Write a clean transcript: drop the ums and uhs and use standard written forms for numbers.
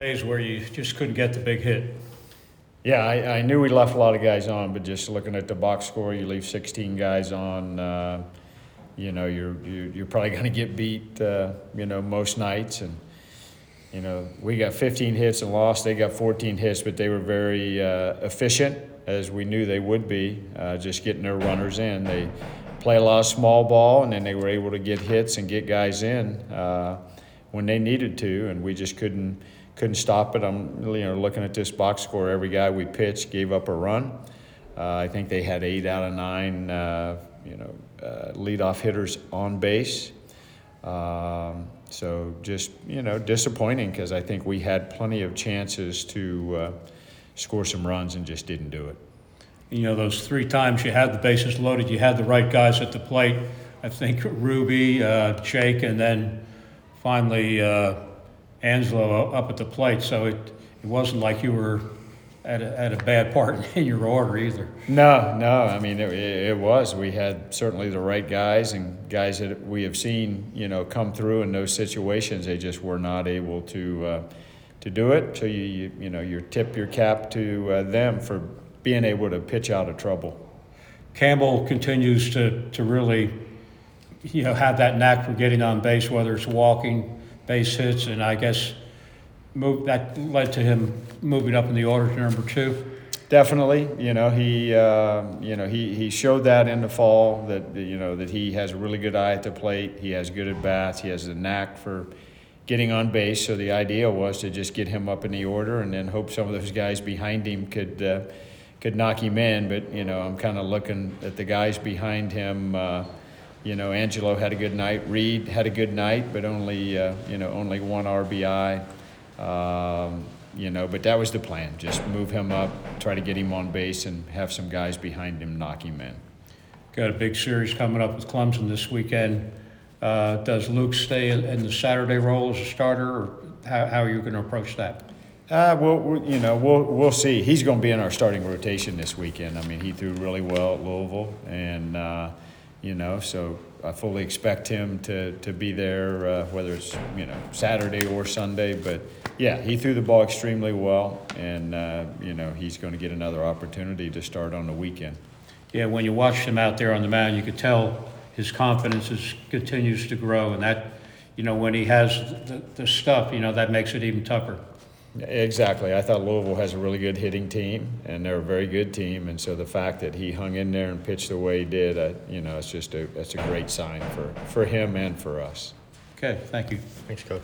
Days where you just couldn't get the big hit. Yeah, I knew we left a lot of guys on, but just looking at the box score, you leave 16 guys on. You're probably going to get beat. Most nights, and we got 15 hits and lost. They got 14 hits, but they were very efficient, as we knew they would be. Just getting their runners in. They play a lot of small ball, and then they were able to get hits and get guys in when they needed to, and we just couldn't stop it. I'm looking at this box score. Every guy we pitched gave up a run. I think they had 8 out of 9 leadoff hitters on base. So just disappointing, because I think we had plenty of chances to score some runs and just didn't do it. Those 3 times you had the bases loaded, you had the right guys at the plate. I think Ruby, Jake, and then finally Angelo up at the plate. So it wasn't like you were at a bad part in your order either. No. I mean, it was. We had certainly the right guys, and guys that we have seen, come through in those situations. They just were not able to do it. So you tip your cap to them for being able to pitch out of trouble. Campbell continues to really, have that knack for getting on base, whether it's walking, base hits, and I guess that led to him moving up in the order to number 2. Definitely, he showed that in the fall that that he has a really good eye at the plate. He has good at bats. He has a knack for getting on base. So the idea was to just get him up in the order, and then hope some of those guys behind him could knock him in. But I'm kind of looking at the guys behind him. Angelo had a good night. Reed had a good night, but only 1 RBI. But that was the plan. Just move him up, try to get him on base, and have some guys behind him knock him in. Got a big series coming up with Clemson this weekend. Does Luke stay in the Saturday role as a starter, or how are you going to approach that? We'll see. He's going to be in our starting rotation this weekend. I mean, he threw really well at Louisville, and so I fully expect him to be there, whether it's Saturday or Sunday. But yeah, he threw the ball extremely well, and he's going to get another opportunity to start on the weekend. Yeah, when you watched him out there on the mound, you could tell his confidence continues to grow, and that when he has the stuff, that makes it even tougher. Exactly. I thought Louisville has a really good hitting team, and they're a very good team. And so the fact that he hung in there and pitched the way he did, it's a great sign for him and for us. Okay, thank you. Thanks, Coach.